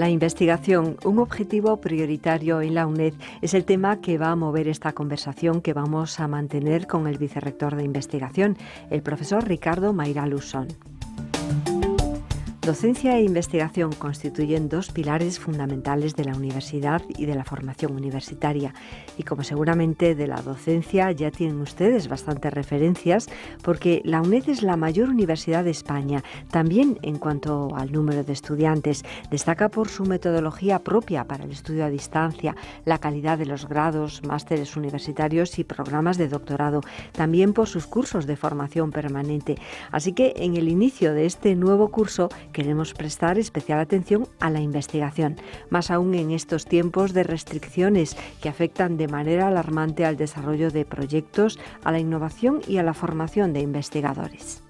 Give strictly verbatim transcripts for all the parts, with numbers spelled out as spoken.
La investigación, un objetivo prioritario en la UNED, es el tema que va a mover esta conversación que vamos a mantener con el vicerrector de investigación, el profesor Ricardo Mayral Usón. Docencia e investigación constituyen dos pilares fundamentales de la universidad y de la formación universitaria. Y como seguramente de la docencia ya tienen ustedes bastantes referencias, porque la UNED es la mayor universidad de España, también en cuanto al número de estudiantes. Destaca por su metodología propia para el estudio a distancia, la calidad de los grados, másteres universitarios y programas de doctorado, también por sus cursos de formación permanente. Así que en el inicio de este nuevo curso queremos prestar especial atención a la investigación, más aún en estos tiempos de restricciones que afectan de manera alarmante al desarrollo de proyectos, a la innovación y a la formación de investigadores.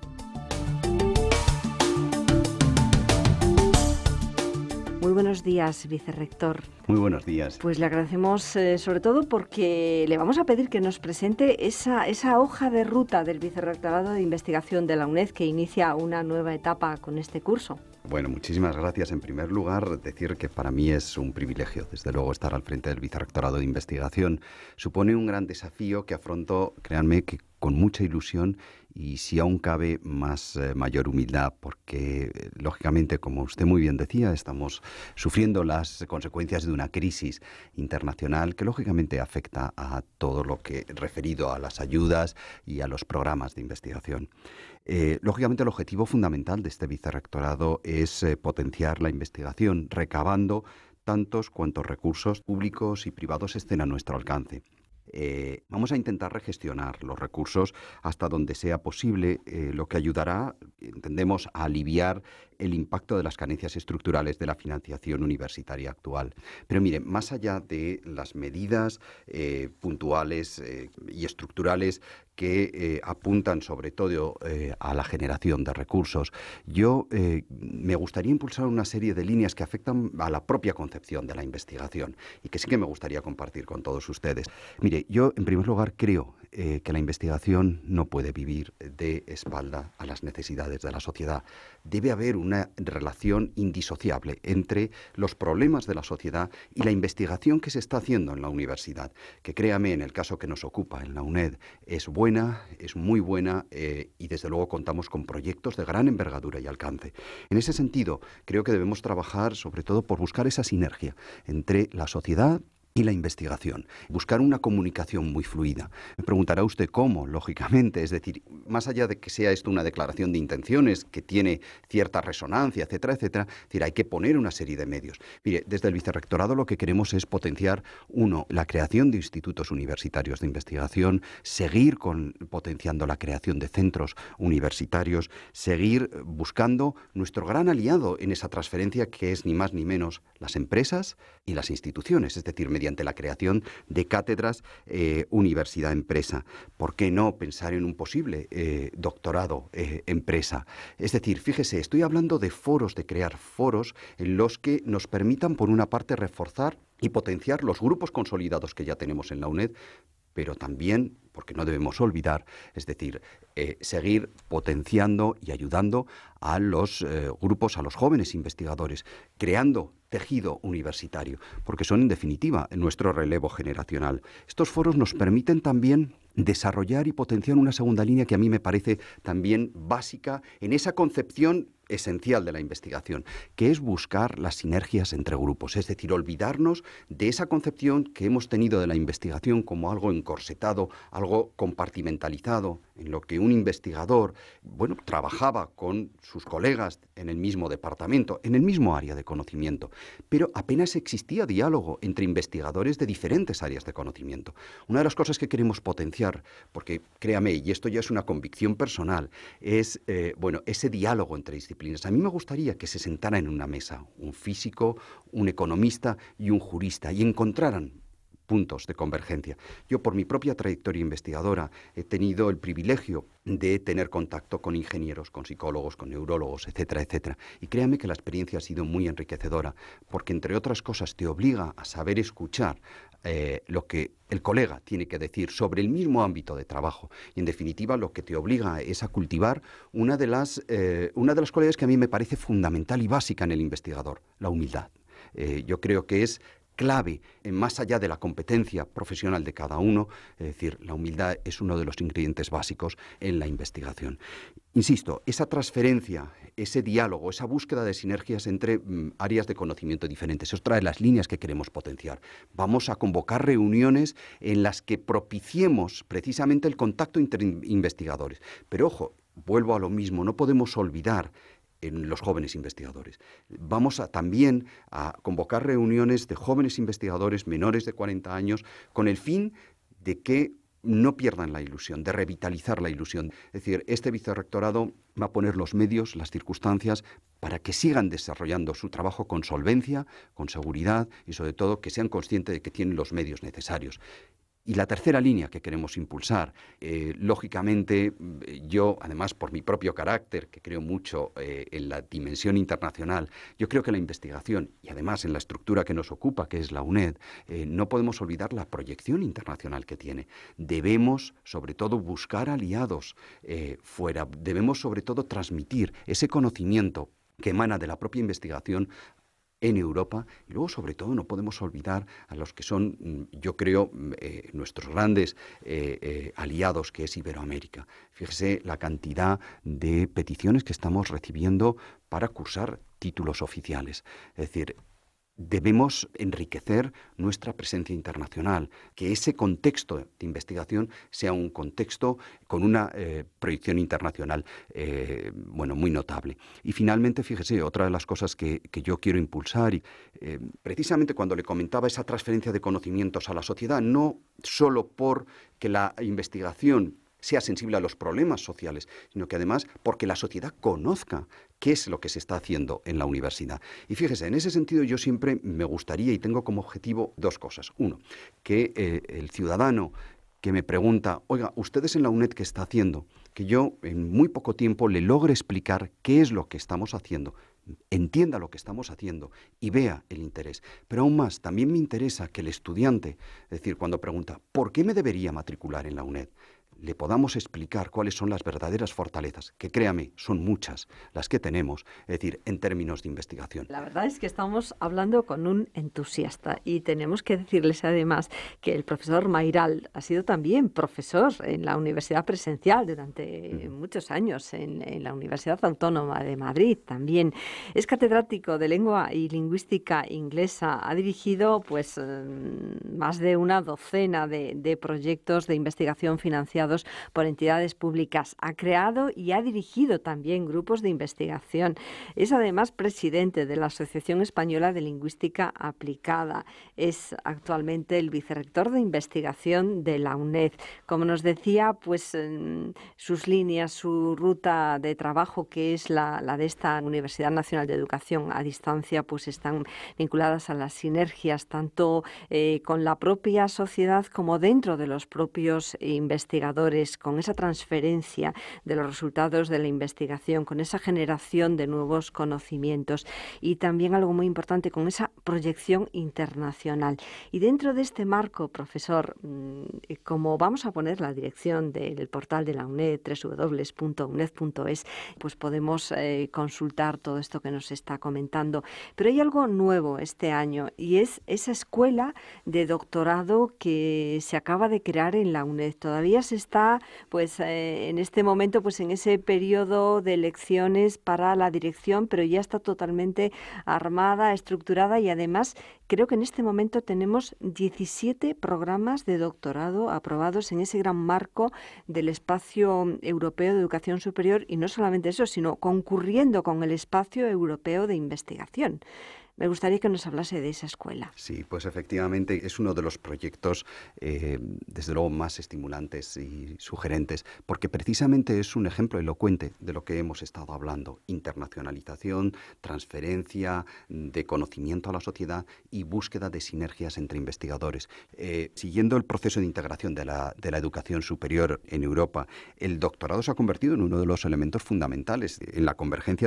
Muy buenos días, vicerrector. Muy buenos días. Pues le agradecemos eh, sobre todo porque le vamos a pedir que nos presente esa, esa hoja de ruta del Vicerrectorado de Investigación de la UNED que inicia una nueva etapa con este curso. Bueno, muchísimas gracias. En primer lugar, decir que para mí es un privilegio, desde luego, estar al frente del Vicerrectorado de Investigación. Supone un gran desafío que afronto, créanme, que con mucha ilusión y, si aún cabe, más eh, mayor humildad, porque, eh, lógicamente, como usted muy bien decía, estamos sufriendo las consecuencias de una crisis internacional que, lógicamente, afecta a todo lo que referido a las ayudas y a los programas de investigación. Eh, lógicamente, el objetivo fundamental de este vicerrectorado es eh, potenciar la investigación, recabando tantos cuantos recursos públicos y privados estén a nuestro alcance. Eh, vamos a intentar regestionar los recursos hasta donde sea posible, eh, lo que ayudará, entendemos, a aliviar el impacto de las carencias estructurales de la financiación universitaria actual. Pero mire, más allá de las medidas eh, puntuales eh, y estructurales que eh, apuntan sobre todo eh, a la generación de recursos, yo eh, me gustaría impulsar una serie de líneas que afectan a la propia concepción de la investigación y que sí que me gustaría compartir con todos ustedes. Mire, yo en primer lugar creo eh, que la investigación no puede vivir de espalda a las necesidades de la sociedad. Debe haber una relación indisociable entre los problemas de la sociedad y la investigación que se está haciendo en la universidad, que créame, en el caso que nos ocupa en la UNED, es buena, es muy buena eh, y desde luego contamos con proyectos de gran envergadura y alcance. En ese sentido, creo que debemos trabajar sobre todo por buscar esa sinergia entre la sociedad y la investigación, buscar una comunicación muy fluida. Me preguntará usted cómo, lógicamente, es decir, más allá de que sea esto una declaración de intenciones que tiene cierta resonancia, etcétera, etcétera, es decir, hay que poner una serie de medios. Mire, desde el Vicerrectorado lo que queremos es potenciar, uno, la creación de institutos universitarios de investigación, seguir con, potenciando la creación de centros universitarios, seguir buscando nuestro gran aliado en esa transferencia que es ni más ni menos las empresas y las instituciones, es decir, mediante la creación de cátedras eh, universidad-empresa. ¿Por qué no pensar en un posible eh, doctorado eh, empresa? Es decir, fíjese, estoy hablando de foros, de crear foros en los que nos permitan, por una parte, reforzar y potenciar los grupos consolidados que ya tenemos en la UNED, pero también, porque no debemos olvidar, es decir, eh, seguir potenciando y ayudando a los eh, grupos, a los jóvenes investigadores, creando tejido universitario, porque son, en definitiva, nuestro relevo generacional. Estos foros nos permiten también desarrollar y potenciar una segunda línea que a mí me parece también básica en esa concepción esencial de la investigación, que es buscar las sinergias entre grupos, es decir, olvidarnos de esa concepción que hemos tenido de la investigación como algo encorsetado, algo compartimentalizado, en lo que un investigador, bueno, trabajaba con sus colegas en el mismo departamento, en el mismo área de conocimiento, pero apenas existía diálogo entre investigadores de diferentes áreas de conocimiento. Una de las cosas que queremos potenciar, porque créame, y esto ya es una convicción personal, es eh, bueno, ese diálogo entre disciplinas. A mí me gustaría que se sentaran en una mesa un físico, un economista y un jurista y encontraran puntos de convergencia. Yo, por mi propia trayectoria investigadora, he tenido el privilegio de tener contacto con ingenieros, con psicólogos, con neurólogos, etcétera, etcétera. Y créame que la experiencia ha sido muy enriquecedora, porque, entre otras cosas, te obliga a saber escuchar eh, lo que el colega tiene que decir sobre el mismo ámbito de trabajo. Y, en definitiva, lo que te obliga es a cultivar una de las, eh, una de las cualidades que a mí me parece fundamental y básica en el investigador, la humildad. eh, yo creo que es clave, en más allá de la competencia profesional de cada uno, es decir, la humildad es uno de los ingredientes básicos en la investigación. Insisto, esa transferencia, ese diálogo, esa búsqueda de sinergias entre mm, áreas de conocimiento diferentes, es otra de las líneas que queremos potenciar. Vamos a convocar reuniones en las que propiciemos precisamente el contacto entre investigadores. Pero ojo, vuelvo a lo mismo, no podemos olvidar en los jóvenes investigadores. Vamos a, también a convocar reuniones de jóvenes investigadores menores de cuarenta años con el fin de que no pierdan la ilusión, de revitalizar la ilusión. Es decir, este vicerrectorado va a poner los medios, las circunstancias para que sigan desarrollando su trabajo con solvencia, con seguridad y sobre todo que sean conscientes de que tienen los medios necesarios. Y la tercera línea que queremos impulsar, eh, lógicamente, yo, además por mi propio carácter, que creo mucho eh, en la dimensión internacional, yo creo que la investigación, y además en la estructura que nos ocupa, que es la UNED, eh, no podemos olvidar la proyección internacional que tiene. Debemos, sobre todo, buscar aliados eh, fuera, debemos, sobre todo, transmitir ese conocimiento que emana de la propia investigación en Europa, y luego sobre todo no podemos olvidar a los que son, yo creo, eh, nuestros grandes eh, eh, aliados, que es Iberoamérica. Fíjese la cantidad de peticiones que estamos recibiendo para cursar títulos oficiales. Es decir, debemos enriquecer nuestra presencia internacional, que ese contexto de investigación sea un contexto con una eh, proyección internacional eh, bueno, muy notable. Y finalmente, fíjese, otra de las cosas que, que yo quiero impulsar, y, eh, precisamente cuando le comentaba esa transferencia de conocimientos a la sociedad, no solo por que la investigación sea sensible a los problemas sociales, sino que además porque la sociedad conozca qué es lo que se está haciendo en la universidad. Y fíjese, en ese sentido yo siempre me gustaría y tengo como objetivo dos cosas. Uno, que eh, el ciudadano que me pregunta, oiga, ¿ustedes en la UNED qué está haciendo? Que yo en muy poco tiempo le logre explicar qué es lo que estamos haciendo, entienda lo que estamos haciendo y vea el interés. Pero aún más, también me interesa que el estudiante, es decir, cuando pregunta, ¿por qué me debería matricular en la UNED?, le podamos explicar cuáles son las verdaderas fortalezas, que créame, son muchas las que tenemos, es decir, en términos de investigación. La verdad es que estamos hablando con un entusiasta y tenemos que decirles además que el profesor Mayral ha sido también profesor en la Universidad Presencial durante mm. muchos años, en, en la Universidad Autónoma de Madrid también. Es catedrático de Lengua y Lingüística Inglesa, ha dirigido pues más de una docena de, de proyectos de investigación financiados por entidades públicas. Ha creado y ha dirigido también grupos de investigación. Es además presidente de la Asociación Española de Lingüística Aplicada. Es actualmente el vicerrector de investigación de la UNED. Como nos decía, pues sus líneas, su ruta de trabajo, que es la, la de esta Universidad Nacional de Educación a Distancia, pues están vinculadas a las sinergias tanto eh, con la propia sociedad como dentro de los propios investigadores, con esa transferencia de los resultados de la investigación, con esa generación de nuevos conocimientos y también algo muy importante, con esa proyección internacional. Y dentro de este marco, profesor, como vamos a poner la dirección del portal de la UNED, doble u doble u doble u punto uned punto es, pues podemos eh, consultar todo esto que nos está comentando. Pero hay algo nuevo este año y es esa escuela de doctorado que se acaba de crear en la UNED. Todavía se está pues eh, en este momento pues en ese periodo de elecciones para la dirección, pero ya está totalmente armada, estructurada y además creo que en este momento tenemos diecisiete programas de doctorado aprobados en ese gran marco del espacio europeo de educación superior y no solamente eso, sino concurriendo con el espacio europeo de investigación. Me gustaría que nos hablase de esa escuela. Sí, pues efectivamente es uno de los proyectos, eh, desde luego, más estimulantes y sugerentes, porque precisamente es un ejemplo elocuente de lo que hemos estado hablando. Internacionalización, transferencia de conocimiento a la sociedad y búsqueda de sinergias entre investigadores. Eh, siguiendo el proceso de integración de la, de la educación superior en Europa, el doctorado se ha convertido en uno de los elementos fundamentales en la convergencia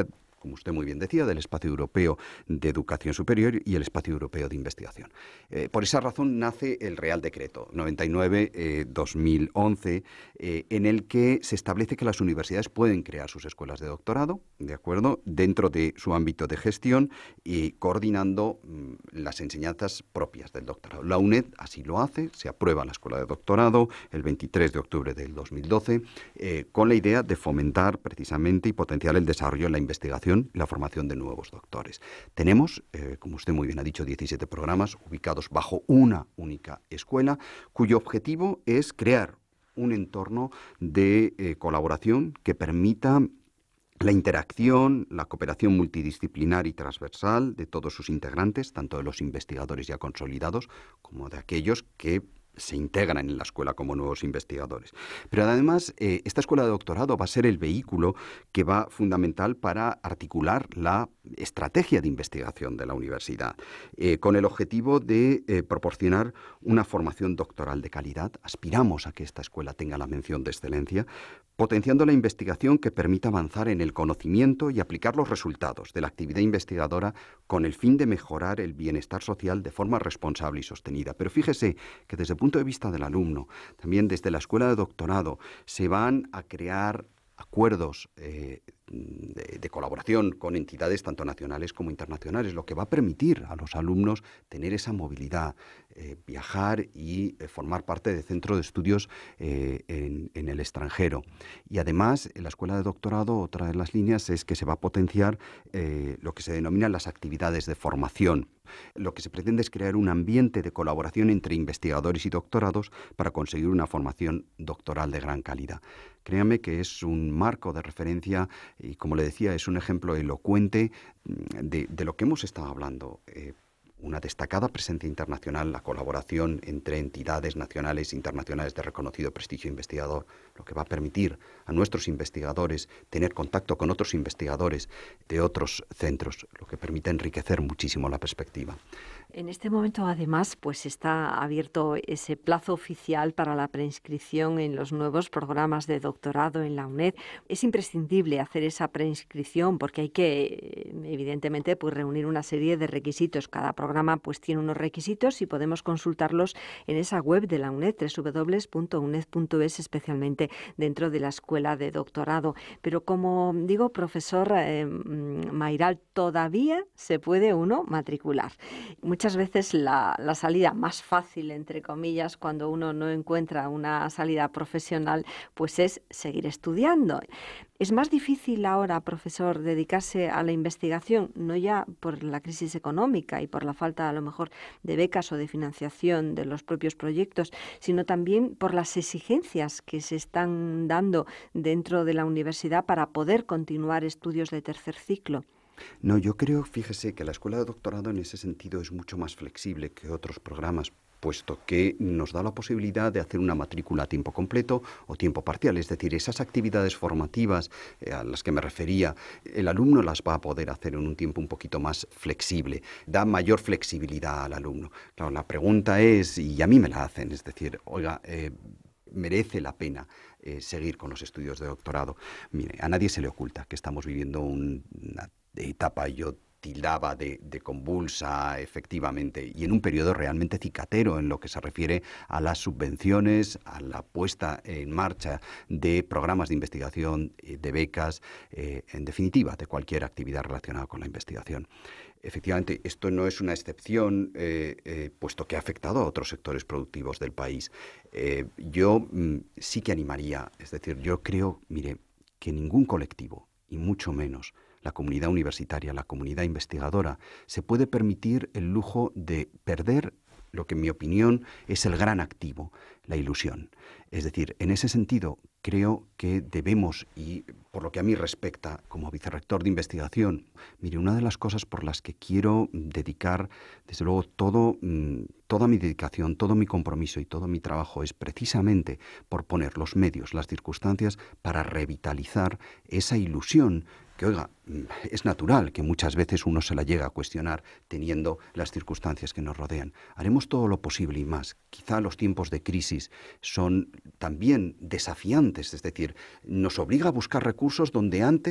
como usted muy bien decía, del Espacio Europeo de Educación Superior y el Espacio Europeo de Investigación. Eh, por esa razón nace el Real Decreto noventa y nueve dos mil once, eh, en el que se establece que las universidades pueden crear sus escuelas de doctorado, ¿de acuerdo?, dentro de su ámbito de gestión y coordinando mmm, las enseñanzas propias del doctorado. La UNED así lo hace, se aprueba la escuela de doctorado el veintitrés de octubre del dos mil doce, eh, con la idea de fomentar precisamente y potenciar el desarrollo en la investigación y la formación de nuevos doctores. Tenemos, eh, como usted muy bien ha dicho, diecisiete programas ubicados bajo una única escuela, cuyo objetivo es crear un entorno de eh, colaboración que permita la interacción, la cooperación multidisciplinar y transversal de todos sus integrantes, tanto de los investigadores ya consolidados como de aquellos que se integran en la escuela como nuevos investigadores. Pero además, eh, esta escuela de doctorado va a ser el vehículo que va fundamental para articular la estrategia de investigación de la universidad, eh, con el objetivo de eh, proporcionar una formación doctoral de calidad. Aspiramos a que esta escuela tenga la mención de excelencia, potenciando la investigación que permita avanzar en el conocimiento y aplicar los resultados de la actividad investigadora con el fin de mejorar el bienestar social de forma responsable y sostenida. Pero fíjese que desde el punto de vista del alumno, también desde la escuela de doctorado, se van a crear acuerdos eh, de, de colaboración con entidades tanto nacionales como internacionales, lo que va a permitir a los alumnos tener esa movilidad, eh, viajar y eh, formar parte de centros de estudios eh, en, en el extranjero. Y además, en la escuela de doctorado, otra de las líneas es que se va a potenciar eh, lo que se denominan las actividades de formación. Lo que se pretende es crear un ambiente de colaboración entre investigadores y doctorados para conseguir una formación doctoral de gran calidad. Créame que es un marco de referencia y, como le decía, es un ejemplo elocuente de, de lo que hemos estado hablando. Eh, una destacada presencia internacional, la colaboración entre entidades nacionales e internacionales de reconocido prestigio investigador, lo que va a permitir a nuestros investigadores tener contacto con otros investigadores de otros centros, lo que permite enriquecer muchísimo la perspectiva. En este momento, además, pues está abierto ese plazo oficial para la preinscripción en los nuevos programas de doctorado en la UNED. Es imprescindible hacer esa preinscripción porque hay que, evidentemente, pues reunir una serie de requisitos. Cada programa pues tiene unos requisitos y podemos consultarlos en esa web de la UNED, doble u doble u doble u punto uned punto es, especialmente dentro de la escuela de doctorado. Pero como digo, profesor eh, Mayral, todavía se puede uno matricular. Muchas Muchas veces la, la salida más fácil, entre comillas, cuando uno no encuentra una salida profesional, pues es seguir estudiando. ¿Es más difícil ahora, profesor, dedicarse a la investigación, no ya por la crisis económica y por la falta, a lo mejor, de becas o de financiación de los propios proyectos, sino también por las exigencias que se están dando dentro de la universidad para poder continuar estudios de tercer ciclo? No, yo creo, fíjese, que la escuela de doctorado en ese sentido es mucho más flexible que otros programas, puesto que nos da la posibilidad de hacer una matrícula a tiempo completo o tiempo parcial. Es decir, esas actividades formativas eh, a las que me refería, el alumno las va a poder hacer en un tiempo un poquito más flexible. Da mayor flexibilidad al alumno. Claro, la pregunta es, y a mí me la hacen, es decir, oiga, eh, merece la pena eh, seguir con los estudios de doctorado. Mire, a nadie se le oculta que estamos viviendo un, una etapa, yo tildaba de, de convulsa, efectivamente, y en un periodo realmente cicatero en lo que se refiere a las subvenciones, a la puesta en marcha de programas de investigación, de becas, eh, en definitiva, de cualquier actividad relacionada con la investigación. Efectivamente, esto no es una excepción, eh, eh, puesto que ha afectado a otros sectores productivos del país. Eh, yo mm, sí que animaría, es decir, yo creo, mire, que ningún colectivo, y mucho menos la comunidad universitaria, la comunidad investigadora, se puede permitir el lujo de perder lo que en mi opinión es el gran activo, la ilusión. Es decir, en ese sentido, creo que debemos, y por lo que a mí respecta, como vicerrector de investigación, mire, una de las cosas por las que quiero dedicar, desde luego, todo, toda mi dedicación, todo mi compromiso y todo mi trabajo es precisamente por poner los medios, las circunstancias para revitalizar esa ilusión que, oiga, es natural que muchas veces uno se la llega a cuestionar teniendo las circunstancias que nos rodean. Haremos todo lo posible y más. Quizá los tiempos de crisis son también desafiantes, es decir, nos obliga a buscar recursos donde antes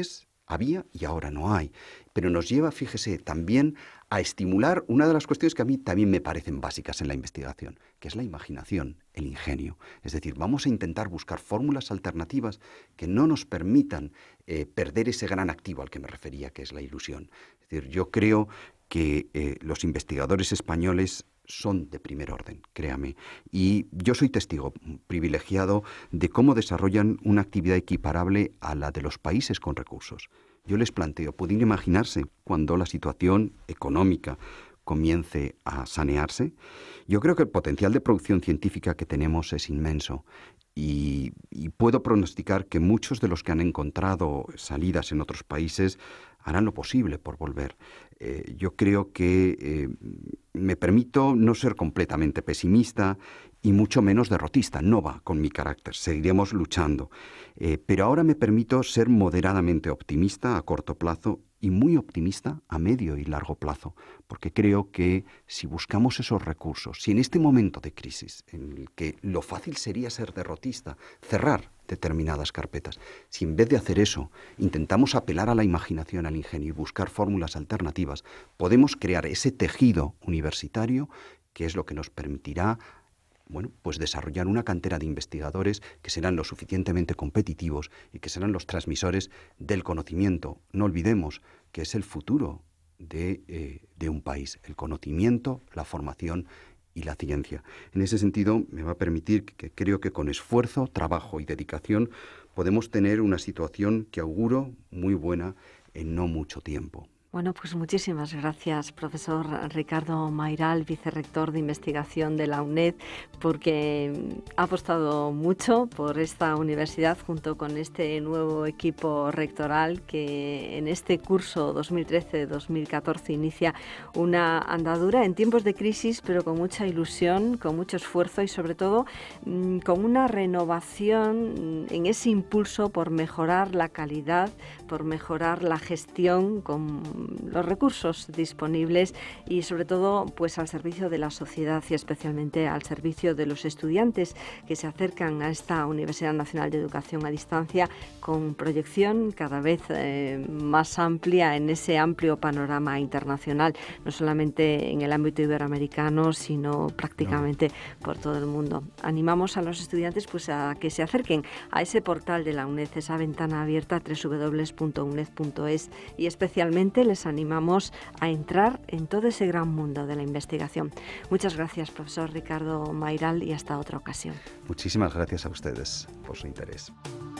Había y ahora no hay. Pero nos lleva, fíjese, también a estimular una de las cuestiones que a mí también me parecen básicas en la investigación, que es la imaginación, el ingenio. Es decir, vamos a intentar buscar fórmulas alternativas que no nos permitan eh, perder ese gran activo al que me refería, que es la ilusión. Es decir, yo creo que eh, los investigadores españoles son de primer orden, créame. Y yo soy testigo privilegiado de cómo desarrollan una actividad equiparable a la de los países con recursos. Yo les planteo, ¿pueden imaginarse cuando la situación económica comience a sanearse? Yo creo que el potencial de producción científica que tenemos es inmenso. Y, y puedo pronosticar que muchos de los que han encontrado salidas en otros países harán lo posible por volver. Eh, yo creo que eh, me permito no ser completamente pesimista y mucho menos derrotista. No va con mi carácter, seguiremos luchando. Eh, pero ahora me permito ser moderadamente optimista a corto plazo y muy optimista a medio y largo plazo, porque creo que si buscamos esos recursos, si en este momento de crisis, en el que lo fácil sería ser derrotista, cerrar determinadas carpetas, si en vez de hacer eso intentamos apelar a la imaginación, al ingenio y buscar fórmulas alternativas, podemos crear ese tejido universitario que es lo que nos permitirá bueno, pues desarrollar una cantera de investigadores que serán lo suficientemente competitivos y que serán los transmisores del conocimiento. No olvidemos que es el futuro de, eh, de un país, el conocimiento, la formación y la ciencia. En ese sentido, me va a permitir que, que creo que con esfuerzo, trabajo y dedicación podemos tener una situación que auguro muy buena en no mucho tiempo. Bueno, pues muchísimas gracias, profesor Ricardo Mayral, vicerrector de investigación de la UNED, porque ha apostado mucho por esta universidad junto con este nuevo equipo rectoral que en este curso dos mil trece dos mil catorce inicia una andadura en tiempos de crisis, pero con mucha ilusión, con mucho esfuerzo y sobre todo con una renovación en ese impulso por mejorar la calidad, por mejorar la gestión con los recursos disponibles y sobre todo pues al servicio de la sociedad y especialmente al servicio de los estudiantes que se acercan a esta Universidad Nacional de Educación a Distancia con proyección cada vez eh, más amplia en ese amplio panorama internacional, no solamente en el ámbito iberoamericano sino prácticamente no. por todo el mundo. Animamos a los estudiantes pues a que se acerquen a ese portal de la UNED, esa ventana abierta doble u doble u doble u punto uned punto es y especialmente les animamos a entrar en todo ese gran mundo de la investigación. Muchas gracias, profesor Ricardo Mayral, y hasta otra ocasión. Muchísimas gracias a ustedes por su interés.